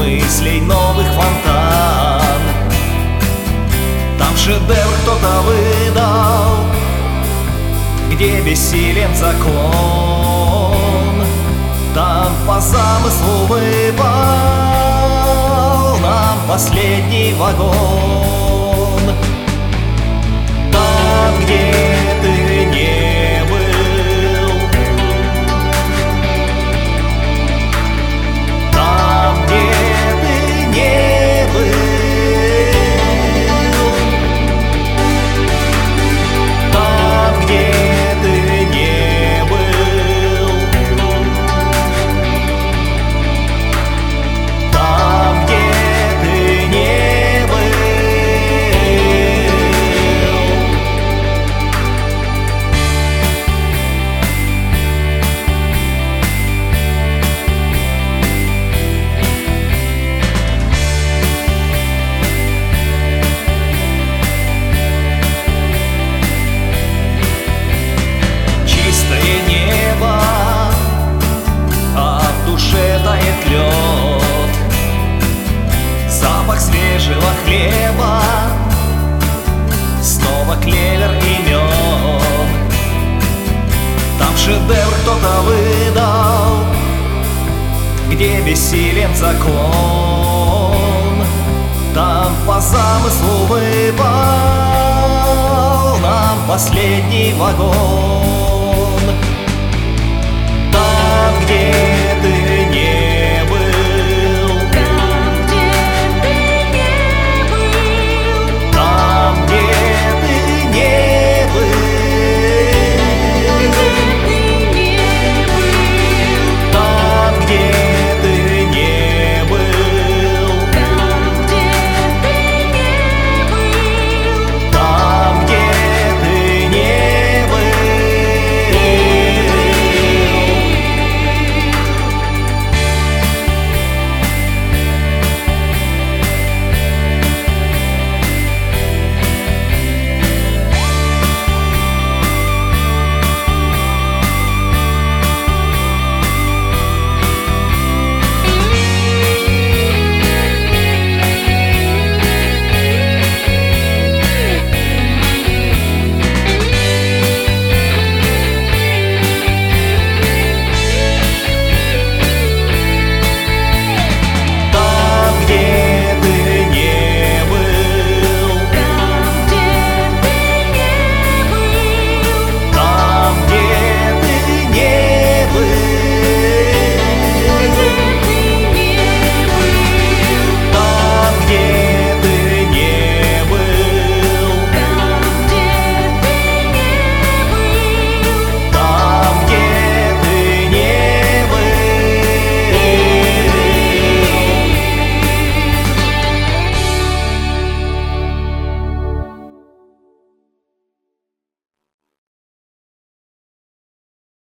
мыслей новых фонтан. Там шедевр кто-то выдал, где бессилен закон. Там по замыслу выпал нам последний вагон. Там, где ты не был, там, где ты не был, там, где ты не был, там, где ты не был. Чистое небо, а в душе тает лед. Запах свежего хлеба, снова клевер и мед. Там шедевр кто-то выдал, где бессилен закон. Там по замыслу выпал нам последний вагон. Там, где